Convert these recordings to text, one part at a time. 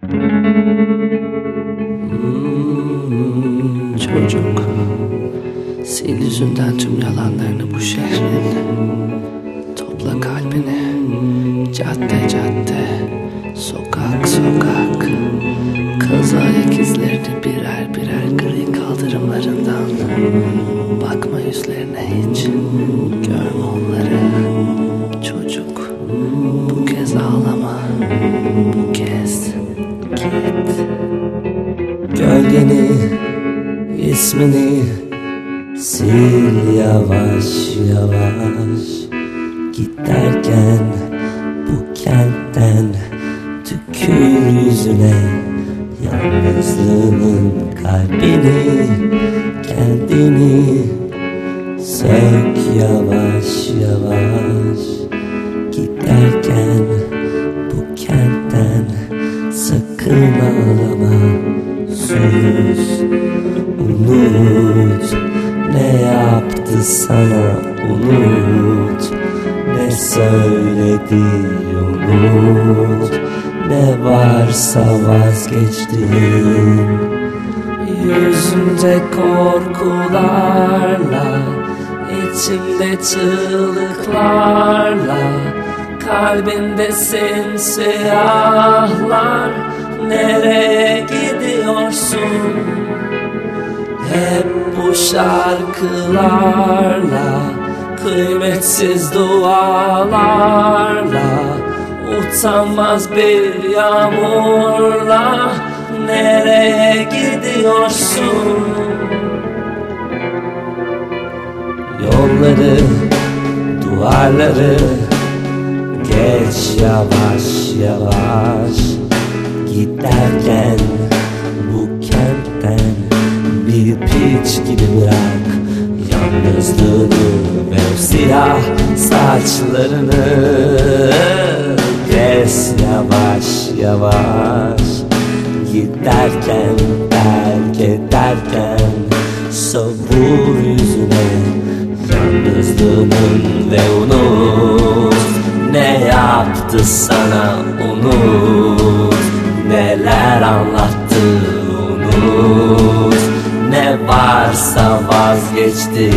Çocuk, sil yüzünden tüm yalanlarını bu şehrin. Topla kalbini, cadde cadde, sokak sokak. Kaz ayak izlerini birer birer gri kaldırımlarından. Bakma yüzlerine hiç, görme onları. Çocuk, bu kez ağlama, bu kez git. Gölgeni, ismini sil yavaş yavaş. Giderken bu kentten tükür yüzüne. Yalnızlığının kalbini, kendini sök yavaş yavaş. Giderken bu kentten sakın ağlama. Sus, unut, ne yaptı sana unut. Ne söyledi unut, ne varsa vazgeçtiğin. Yüzünde korkularla, içimde çığlıklarla, kalbinde simsiyahlar. Nereye gidiyorsun? Hep bu şarkılarla, kıymetsiz dualarla, utanmaz bir yağmurla. Nereye gidiyorsun? Yolları, duvarları geç yavaş yavaş. Giderken bu kentten bir piç gibi bırak yalnızlığını ve o siyah saçlarını. Kes yavaş yavaş. Giderken, terk ederken savur yüzüne yalnızlığının ve unut. Ne yaptı sana unut, neler anlattı unut. Ne varsa vazgeçti.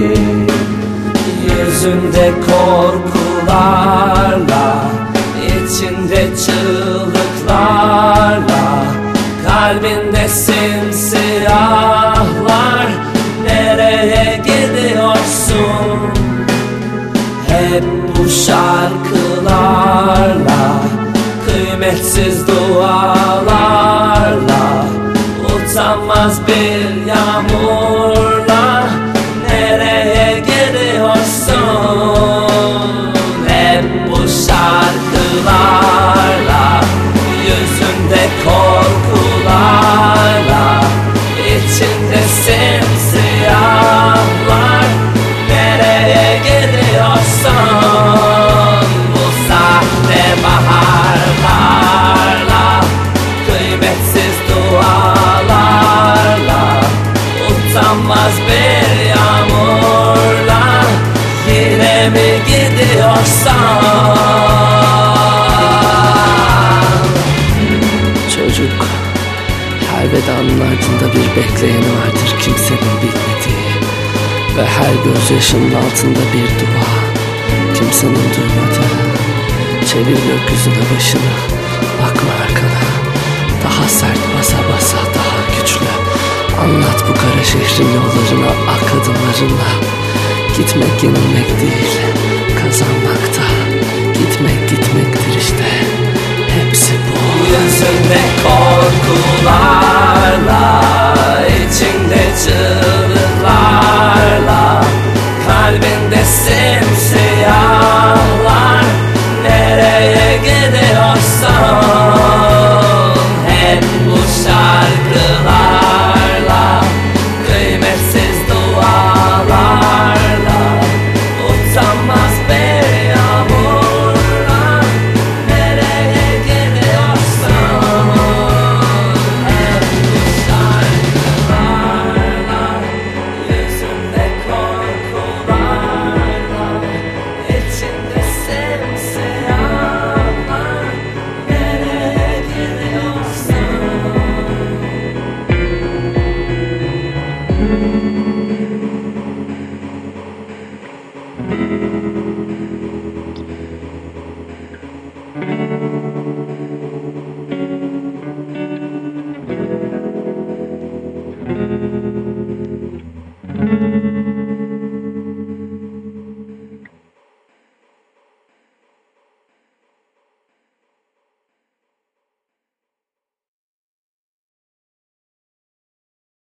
Yüzünde korkularla, içinde çığlıklarla, kalbinde simsiyahlar. Nereye gidiyorsun? Hep bu şarkılarla, kıymetsiz dualarla, utanmaz bir yağmurla. Nereye gidiyorsun? Hep bu şarkılarla, yüzünde korkularla, içinde simsiyahlar. Nereye gidiyorsun? Bu sahte baharlarla, kıymetsiz dualarla, utanmaz bir yağmurla. Yine mi gidiyorsan? Çocuk, her vedanın ardında bir bekleyeni vardır kimsenin bilmediği. Ve her gözyaşının altında bir dua, kimsenin duymadığı. Çevir gökyüzüne başını, bakma arkana. Daha sert basa basa, daha güçlü. Anlat bu kara şehrin yollarına, ak adımlarınla. Gitmek yenilmek değil, kazanmakta. Gitmek gitmektir işte, hepsi bu. Yüzünde korkularla, içinde çığlıklarla, kalbinde simsiyahlar. Nereye gidiyorsan? Hep bu şarkılarla, kıymetsiz dualarla, utanmaz bir yağmurla. Nereye gidiyorsan?